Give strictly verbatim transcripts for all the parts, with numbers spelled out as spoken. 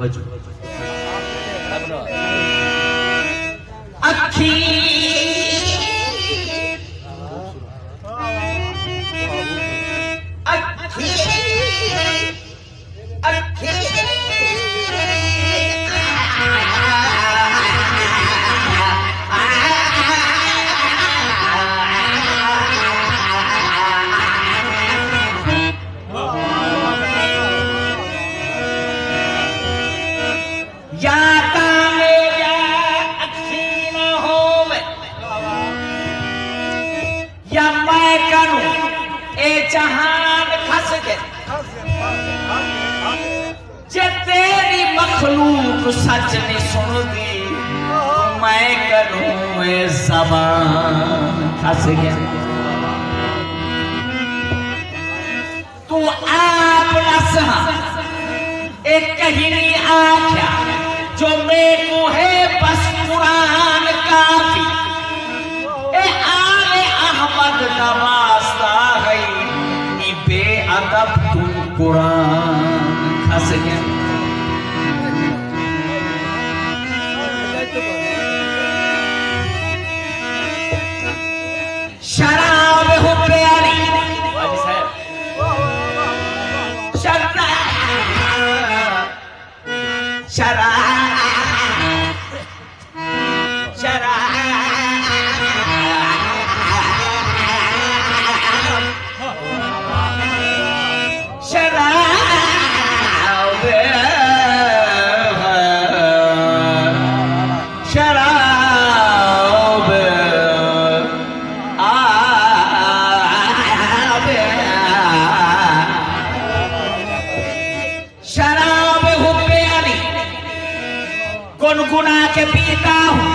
तवज्जो अखी अखी अखी जहान खस के जे तेरी मखलूक सच नहीं सुनती मैं करूं ए ज़बान खस गया तू आप नसहा एक कहीं आख्या जो मैं को है बस कुरान काफी ए आले अहमद का वास्ता है अदब तू कुरान खस गया शराब हो प्यारी शराब शराब शराब गुनगुना के पीता हूँ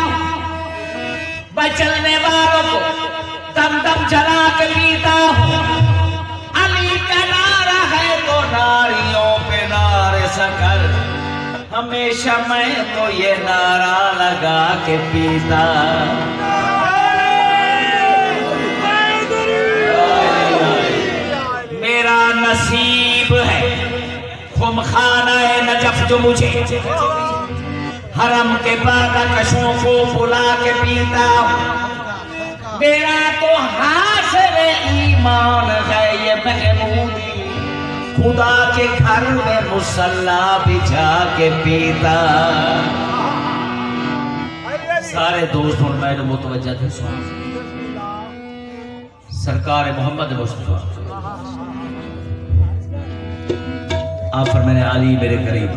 बचलने वालों को दम दम जला के पीता हूँ अली का नारा है तो नारियों पे नारे सकल हमेशा मैं तो ये नारा लगा के पीता मेरा नसीब है खुम खाना है नजफ जो मुझे हरम के बादकशों को बुला के पीता हूँ मेरा तो हासिल ईमान है ये महमूदी खुदा के घर में मुसल्ला बिछा के पीता सारे दोस्त और मैं मुतवज्जा थे सरकार मोहम्मद मुस्तफा आप पर मैंने अली मेरे करीब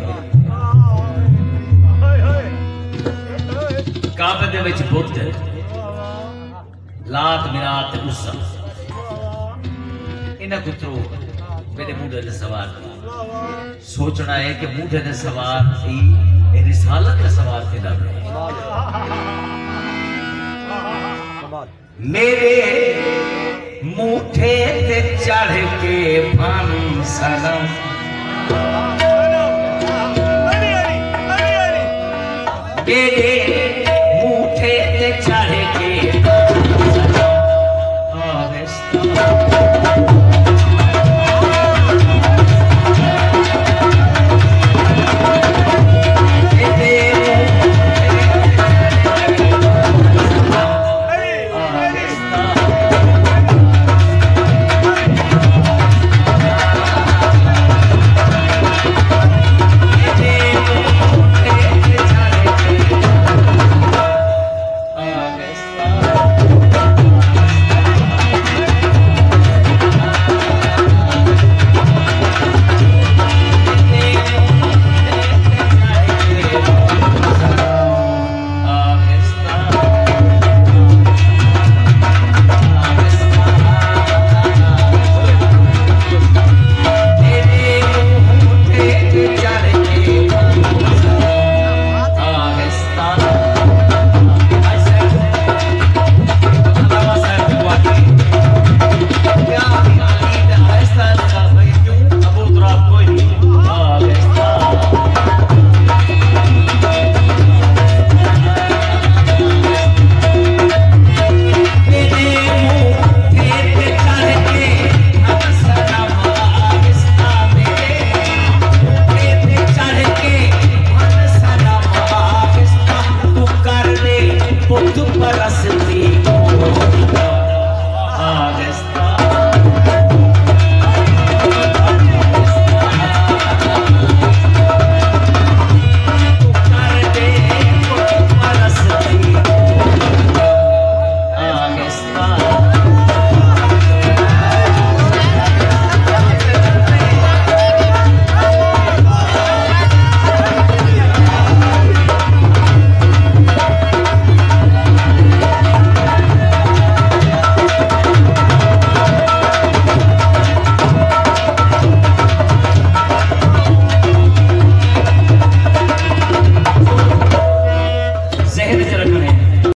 काबे दे विच बुद्ध लात मिनात उस्सा इन्हां पुत्रो मेरे मूढ़े दे सवार सोचना है कि मूढ़े दे सवार थी रिसालत का सवार थे ना मेरे मूठे ते चढ़ के फन सनम मेरे